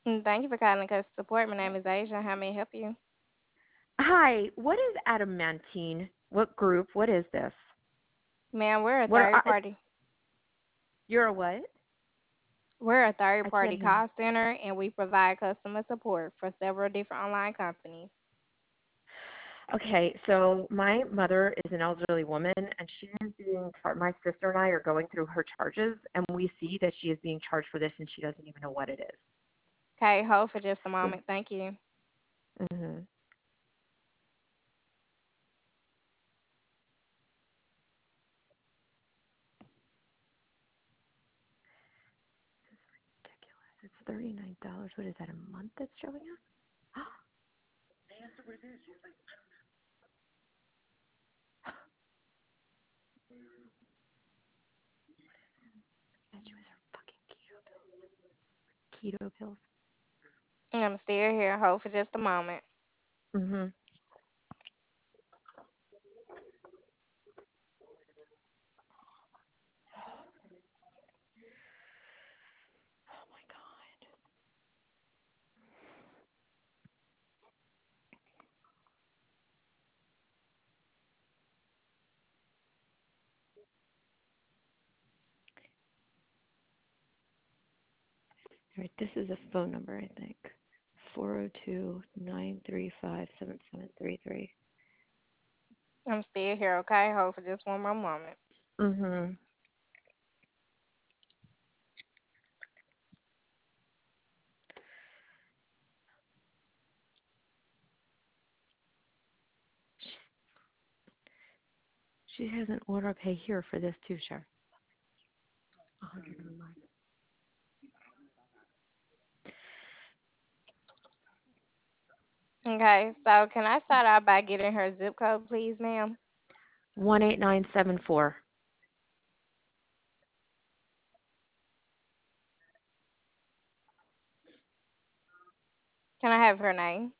Thank you for calling customer support. My name is Asia. How may I help you? Hi, what is adamantine? What group? What is this? Ma'am, we're a What third party. you're a what? We're a third I party can't hear you. call center and we provide customer support for several different online companies. Okay, so my mother is an elderly woman, and she is being my sister and I are going through her charges, and we see that she is being charged for this, and she doesn't even know what it Okay, hold for just a is. moment. Thank you. Mm-hmm. Ridiculous. It's $39. What is that a month that's showing us? And she was her fucking keto pills. I'm still here. Hold for just a moment. Mm-hmm. Oh my god. All right, this is a phone number, I think. 402-935-7733. I'm still here, okay? Hold for just one more moment. Mm-hmm. She has an order pay here for this too, sure. 100 a month. Okay, so can I start out by getting her zip code, please, ma'am? 18974. Can I have her name?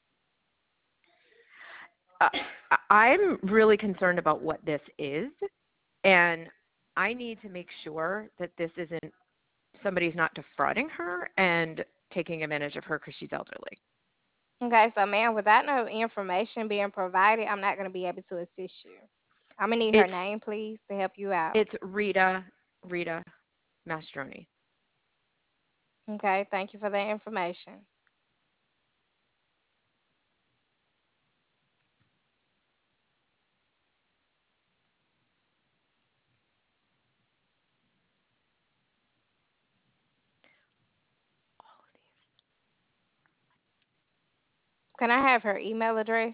Uh, I'm really concerned about what this is, and I need to make sure that this isn't somebody's not defrauding her and taking advantage of her because she's elderly. Okay, so ma'am, without no information being provided, I'm not going to be able to assist you. I'm going to need her It's name, please, to help you out. it's Rita Mastroni. Okay, thank you for that information. Can I have her email address?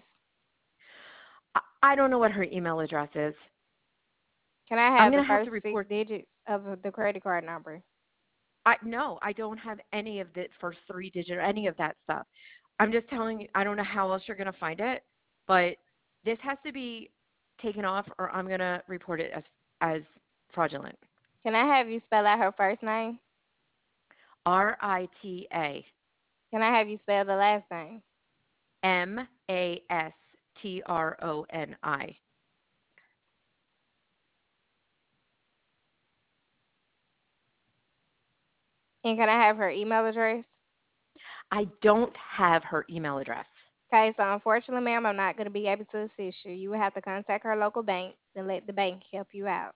I don't know what her email address is. Can I I'm have the gonna have first to six report. digits of the credit card number? No, I don't have any of the first three digit or any of that stuff. I'm just telling you, I don't know how else you're gonna find it, but this has to be taken off, or I'm gonna report it as fraudulent. Can I have you spell out her first name? RITA Can I have you spell the last name? MASTRONI. And can I have her email address? I don't have her email address. Okay, so unfortunately, ma'am, I'm not going to be able to assist you. You will have to contact her local bank and let the bank help you out.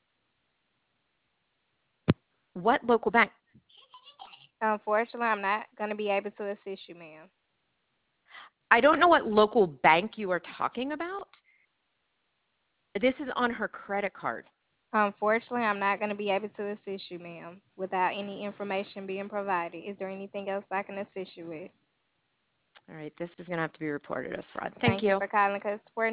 What local bank? Unfortunately, I'm not going to be able to assist you, ma'am. I don't know what local bank you are talking about. This is on her credit card. Unfortunately, I'm not going to be able to assist you, ma'am, without any information being provided. Is there anything else I can assist you with? All right, this is going to have to be reported as fraud. Thank Thank you you. for calling customer support.